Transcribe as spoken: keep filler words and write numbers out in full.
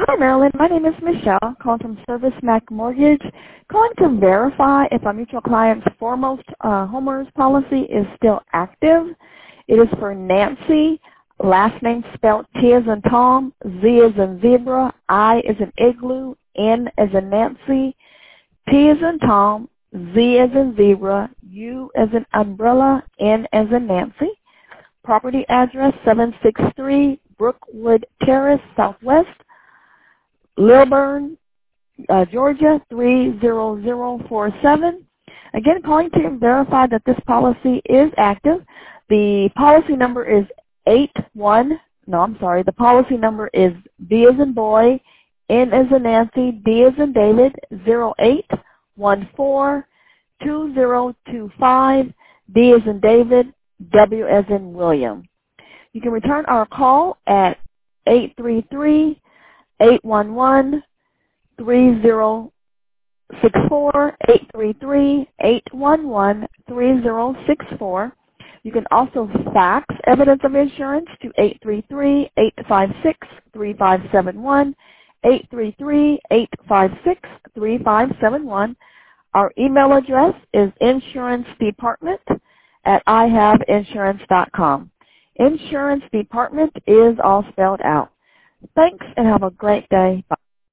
Hi, Marilyn. My name is Michelle, calling from Service Mac Mortgage, calling to verify if our mutual client's foremost uh, homeowners policy is still active. It is for Nancy, last name spelled T as in Tom, Z as in Zebra, I as in Igloo, N as in Nancy, T as in Tom, Z as in Zebra, U as in Umbrella, N as in Nancy. Property address seven six three Brookwood Terrace, Southwest, Lilburn, uh, Georgia three zero zero four seven. Again, calling to verify that this policy is active. The policy number is eight one. No, I'm sorry. The policy number is B as in boy, N as in Nancy, D as in David, zero eight one four two zero two five, D as in David, W as in William. You can return our call at eight three three, eight one one, three zero six four, eight three three, eight one one, three zero six four. You can also fax evidence of insurance to eight three three, eight five six, three five seven one, eight three three, eight five six, three five seven one. Our email address is insurancedepartment at i have insurance dot com. Insurance Department is all spelled out. Thanks and have a great day. Bye.